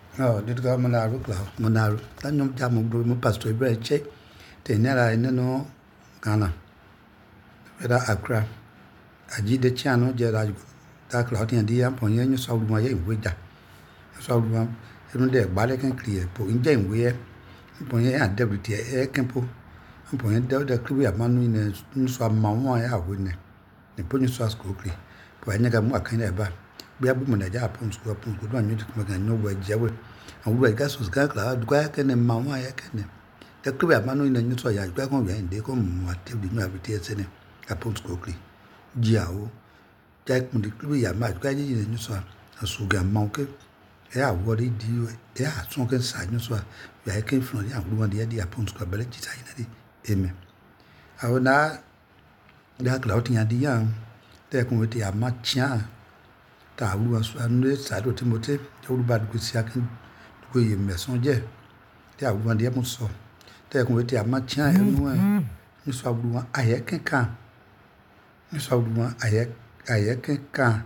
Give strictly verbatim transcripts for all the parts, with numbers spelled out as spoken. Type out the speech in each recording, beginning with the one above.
Oh, did go Monaru, Monaru. Then no jam pastor bread check. Tenera in no Ghana. Whether Accra. I did the channel, Gerard. Dark Lottie and the amp on your soul, my wager. So one, even there, Balak and clear, putting Jane wear, upon your deputy air campo, and point out the crew of man in a swam mamma out with the pony sauce quickly. For I never more kind of bar. We are women at Japan school upon good one, you can know where Jaway. And we gas was Gakla, Dwakan and Mamma Yakan. The crew of man in the new soil, Dragon, and they come what the new habitats in upon quickly. Jiao, Jack Mundi, I might guide you in the new soil, a sugar monkey. Yeah, what did you? Yeah, something side, so I came from the young one, the idea upon squabble. Amen. I will not that clouting at the young, there come with the much young. Ta was one side of Timothy, told bad good second, go in messenger. There one the apple saw. There come with the much young, and you saw one I can come. You saw one I can come.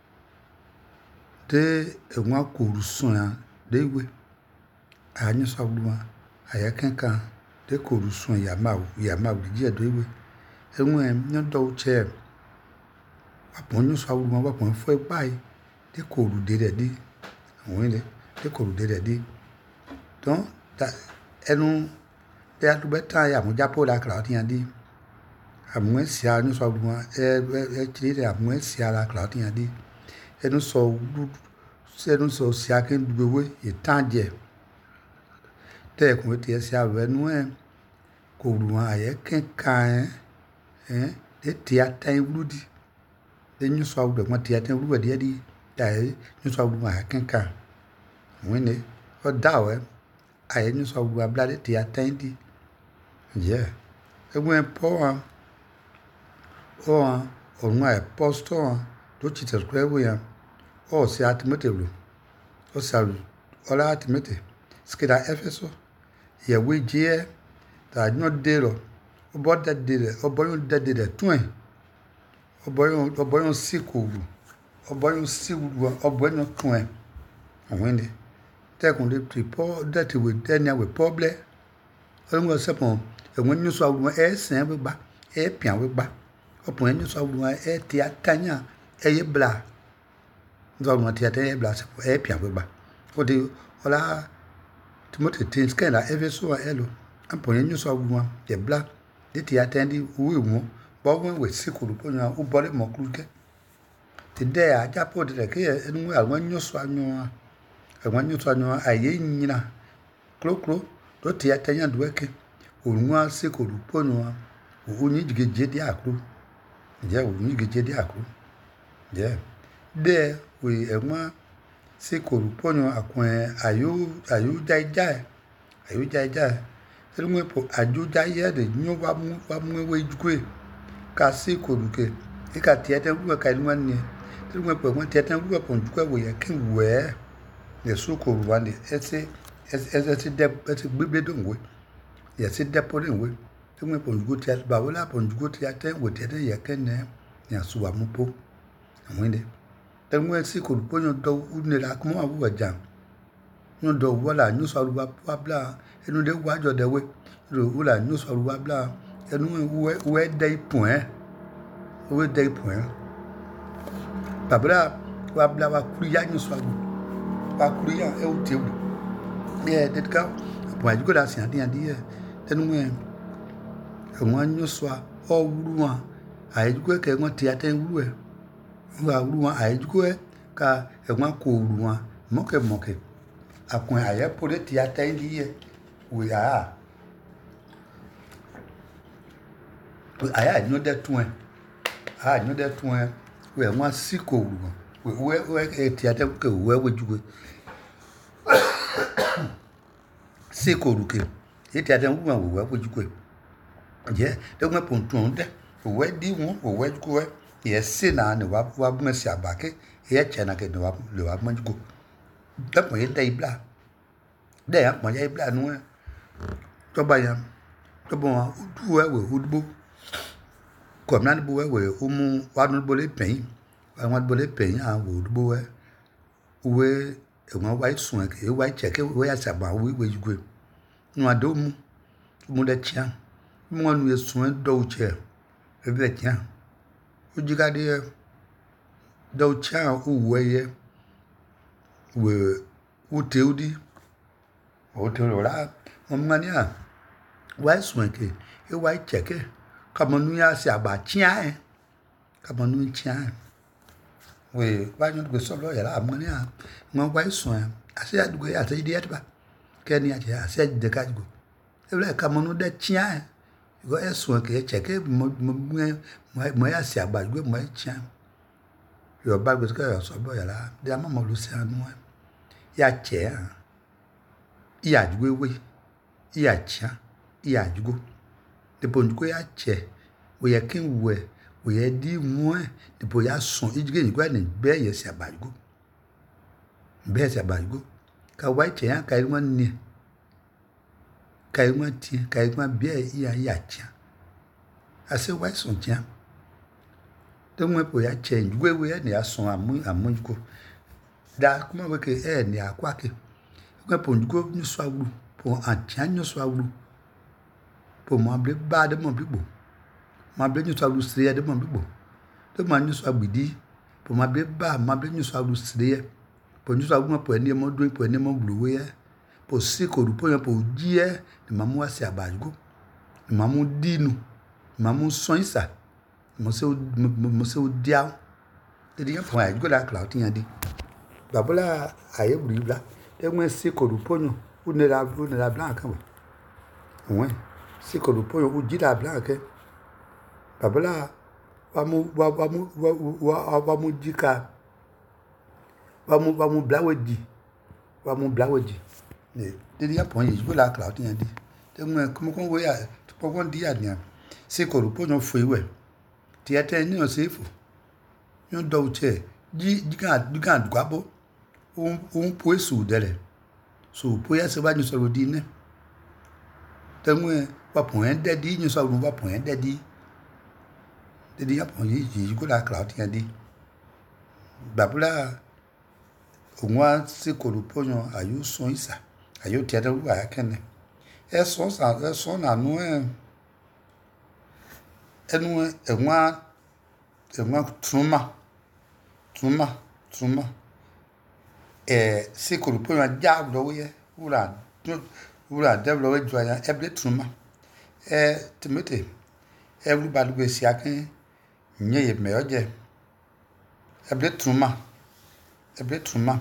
De one could soon, they will. I knew some I can they could soon your mouth, your mouth, dear, they will. And when no dog chair upon you saw one weapon for a buy, they could did a day. And when they could did a day. Don't that, and they had to bet time, Japo like Cloudy. I'm going to see I knew some one, actually, I'm going to see I like Cloudy. And so, said so, second the way you can't get. Take with your self when when could one I can kind, eh? The theatre woody. Then you saw the one theatre wood, daddy, die, you saw one I can come. When they or dower, I knew saw one bloody theatre. Yeah, it went poor or on my postor. Don't you square William? Or say ultimately, or sorry, or ultimately, skida Epheso. Here we jeer that not deal, or bought that did it, or boy that did it, twin, or boy or boy on sick, or boy on sick, or boy on twin. And when they take on the people that with Daniel with probably, I was upon, and when you saw one air, sand with back, air pian with back, upon you saw one air tia tanya. Eye bla nzo mo tie tie bla se e pia we ba o de ola Timothy tin scan la ever so elo ampon nyu so aguma ye bla de tie atendi we mu bo won we sikuru ponya u bole mo kruke ti de a japo de ke enu alwa nyu so anyu alwa nyu so anyu aye nyina kro kro do tie atenya do ke onwa sikuru ponya u nyi gigeje di akru je u nyi gigeje di akru. Yeah, there we a man say Corupono acquaint ayu ayu jai jai ayu jai jai. Tell me for ayu jai the new one one way to ka see Coruke. He got theatre work I one year. Tell me for one theatre work on where I can wear the so called one essay as as a dep as a baby don't wait. Yes, it depoting way. Tell me for good theatre, but will upon good theatre with theatre you can name Yasuamupo. And when they then when see could put your dog wouldn't like more of a jam. No dog, well, I knew so blah blah, and they watch the way, you I knew so blah blah, and where they point, where they point. Babla, blah blah, Kurian swag, Bakuria, El Tibby. Yeah, that cow, why you could ask the idea. Then when one you saw all one, I go get one theatre and wa ruwa ajuwe ka egwa ko ruwa moke moke akun aye pole ti atendi ye we are to aya no that one ah no that one we wan siko ruwa we we we ti ate ko we we juwe siko ruke ti ate ruwa we we juwe je de gwa pontun de we di won we juwe yes na ne wa wa mesi abake ye chena ke no wa le wa manjugo da mo ye dai bla de ya mo ye bla nu to ba ya to bo wa du we we udbo ko na bu we we umu wa nu bo le pen wa wa bo le pen a wo udbo we we e won wa sun ke e wa check e wa sa ba we we jugo nu adomu mu de tia mu anu e sun do che e be tia o jigade do cha o weye we o teudi o te ora mo mania wa sun ke e wa check e kama nu ya sa ba tia e kama nu tia we wa nyu go so lo ya la mo nia mo wa sun ase adugo ya te di etba keni ase ase de ka go e le kama nu de tia e go e sun ke check e mo mo mo ya sa ba go mo tia yo ba go so so bo ya la de ama mo lu se anu ya che ya jugo we ya tia ya jugo de bonjugo ya che we ya kin we we ya di mu de bo ya sun ijige ni gwa ni be ye se abajugo be se abajugo ka wa che ya ka irun ni ka irun ti ka irun be ya ya tia ase wa sun tia de mo bo ya che jugo we ya ni asun amu amujugo da kuma we ke e ni akwa ke ko ponjugo ni so awuru po atia ni so awuru po mo able ba de mo bibo ma ble ni so awuru sire de mo bibo de mo ni so agbidi po ma ble ba ma ble ni so awuru sire po ni so awuru po eni mo do po eni mo bluwe ye po si ko ru po yan po ji e ni mamu ase abajugo ni mamu dinu ni mamu son isa mo se mo se o dia de di yan po ajugo la cloud yan di babola aye buri bla de mo si ko ru po yan o ne la o ne la blanc kan we won si ko ru po yan o ji la blanc ke babola wa mu wa wa mu wa wa mu jika wa mu wa mu blaweji wa mu blaweji ne de dia pon yi go la cloud yan di de mo ko ko wo ya to ko di ya ni si ko ru po yan fo iwe ti ete ni o se fo yon do che ji ji kan ji kan gwabo un un po esu dele so po ya se ba ni so ro di ne te mo wa pon en de di ni so ro wa pon en de di de dia pon yi ji go la cloud yan di babula onwa se ko ru po yan ayu son isa ayu ti ade wa kene e so sa e so na nu e enu enwa enwa truma truma truma eh se ko ru po yan ja lo ye ura ura de lo we jo yan e ble truma eh timete everybody go si akin nye ye me oje e ble truma e ble truma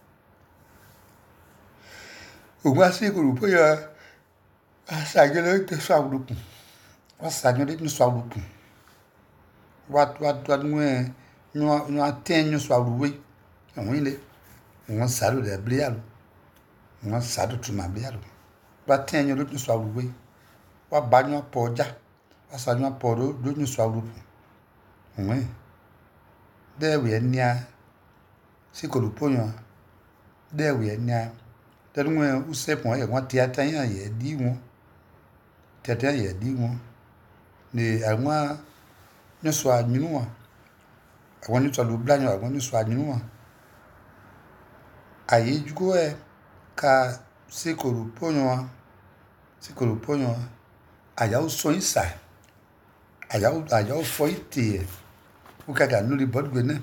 onwa se ko ru po yan asagele te so awurukun wa sagele ni so awurukun wa wa wa nwe nwa nwa ten ni so awuruwe awon ile won saro de ble yalo won saro truma ble yalo wa ten ni lo ni so awuruwe wa ba nwa poja wa sa nwa poro lo ni so awurukun won de we nia si ko lu poyan de we nia de nwe u se pon ye won ti atan yan ye di won tete ye di won ni àwọn ni so anyunu wa àwọn ni to lu blanyo àwọn ni so anyunu wa aye jugo e ka se ko lu poyan wa se ko lu poyan wa aya o so inside aya o aya o fo ite o ka ga nu li bodgbe na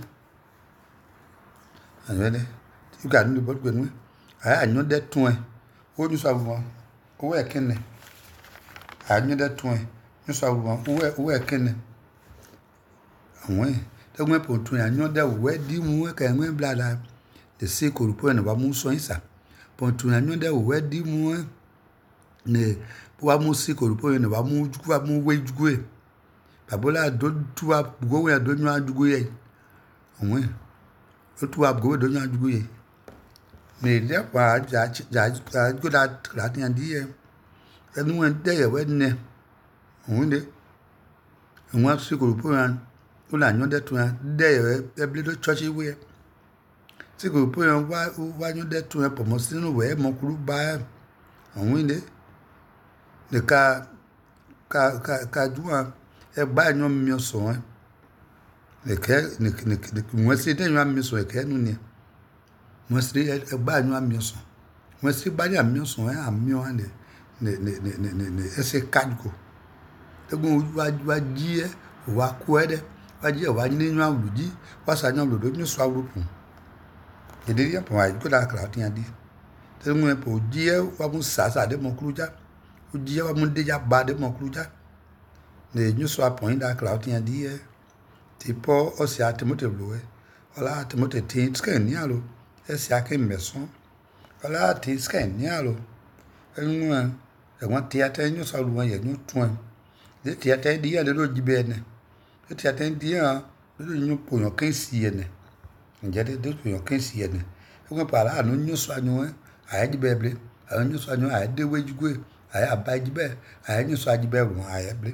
anele o ga nu li bodgbe nu aya anyu de tun e o ni so awon o we kenne anyu de tun e ni so awon o we o we kenne awon te gbe po tun anyu de we di mu ka enwe blada de se ko ru po na ba mu so isa po tun anyu de we di mu ne wa mu se ko ru po na ba mu jugu ba mu we jugu e babola do tu wa go we do nyu ajugu ye awon o tu wa go do nyu ajugu ye ne de pa ja ja go da tra ti an di ye enu en de ye we ne awon de won se ko ru po yan o la nyu de tu an de ye e ble do church we se ko po yan wa wa nyu de tu an po mo sinu we mo kuru ba awon de de ka ka ka ka duan e gba nyu mi so an e ke ni ni won se de nyu mi so e ke nu ni Mwesri egba nyu amioso. Mwesri bari amioso eh amio ande ne ne ne ne ne ne ese kadgo. Tegun wa wa jie wa kuede wa jie wa ni nyu awluji wa sa nyu awludo nyu so awlupun. Ede ya po ai ko da kra tin adi. Tegun po jie wa mu sasa de mo kruja. O jie wa mu deja ba de mo kruja. Ne nyu so apon da kra tin adi e. Ti po o si Timote blowe. Ola Timote tin sken ni alo. Esi ake meson. Ola tin sken ni alo. Enwa e ti ate nyu so lu ye nyu tun. De ti ate di ya de lo jibe ne. De ti ate di ya de lo nyu po yon kan si ye ne. Nje de de po yon kan si ye ne. Enwa pa la anu nyu so anyu e. Aya jibe ble. Aya nyu so anyu aya de wejugwe. Aya aba jibe. Aya nyu so ajibe ru aya ble.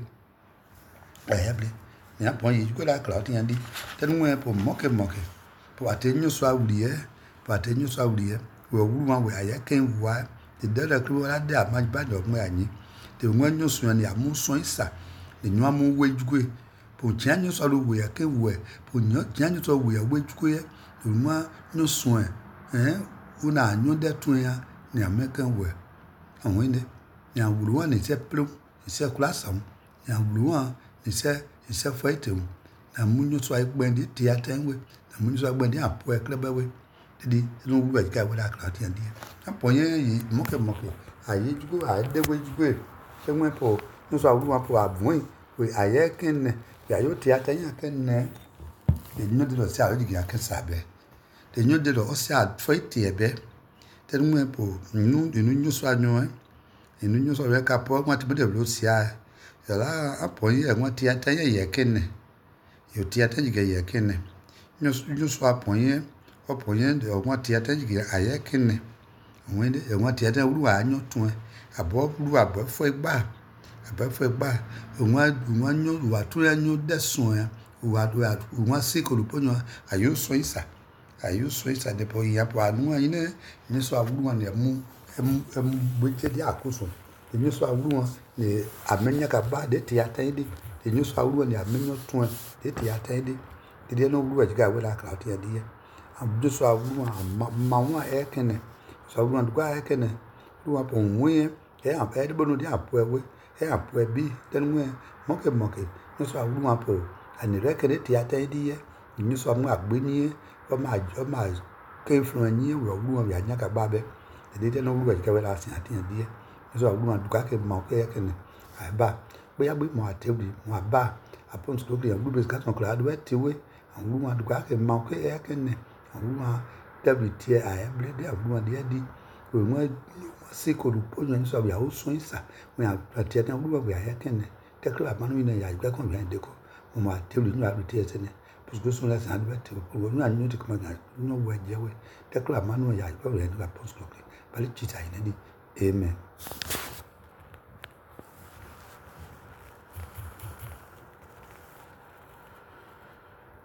Aya ble. Ni apon yi ko la kra tin adi. Tenwe po moke moke. Po ate nyu so awli e. Po ate nyu so awli e. We wu wan we aya ken wa. De de la kru la de amaj ba do mo anyi. Te nwa nyu so ni amu so isa. De nyu amu wejugwe. Po tia nyu so lu we ya ken we. Po nyu tia nyu so we ya wejugwe. De nwa nyu so eh una nyu de tun ya ni ameken we. Awon inde. Ni awuru wan ni se plu. Ni se kula sam. Ni awuru wan ni se ni se fo ite mu. Na mu nyu so agbendi ti atenwe. Na mu nyu so agbendi apo e klebewe. Didi no wu e ga we la kra ti andi. Apon ye yi moke moke. Aye jugo a de we jugo. Se mo po nyu so awuru wan po abun we aye ken ne. Ya yo ti atenya ken ne. De nyu de lo se a digi aken sabe. De nyu de lo o se a fo ite ebe. Te mo po nyu de nyu so anyu e. Inu nyu so we ka po mo ti be de lo si a. Yala apon ye won ti atenya ye ken ne. Yo ti atenya ge ye ken ne. Nyu nyu so apon ye opon ye de won ti atenya ge aye ken ne. Won de won ti atenya ru anyu tun e. Abo ru abo fo igba. Abo fo igba. Won won nyu wa tun anyu de sun e. Wa do won se ko lu ponyo ayo so isa. Ayo so isa de po ya po anu yin ne ni so awuru wan ne mu em em gbeje di akoso. Emi so awuru wan ni amenya ka ba de ti atan de. Emi so awuru wan ni amenya tun de ti atan de. De no awuru e ga we la kra ti ade ye. Am so awuru wan ma won e kene. So awuru wan gba e kene. Ru wan po won ye e am e de bonu di apo e we. E apo e bi tenu e moke moke. Ni so awuru wan po ani re kene ti atan de ye. Emi so mu agbe ni o ma o ma ke fun yin we awuru wan ya nya ka ba be. De no awuru e ga we la sin ati ade ye. So awuru wan duka ke ma ke kene. Ai ba bo ya gbe mo atebri mo aba apon so gbe yan gbe ka ton kra do ti we awuru wan duka ke ma ke e kene. Awuru wan David tie ai ble de awuru wan de di. We mo se ko lu po yan so ya o so isa. We ati atan awuru wan ya kene. Te kra manu ina ya gbe kon yan de ko. Mo ma atebri nu abi tie tene. Parce que son la san be te ko nu anyu ti ko ma nu we je we. Te kra manu ya gbe yan de apostol. Bali chita ina di. Amen.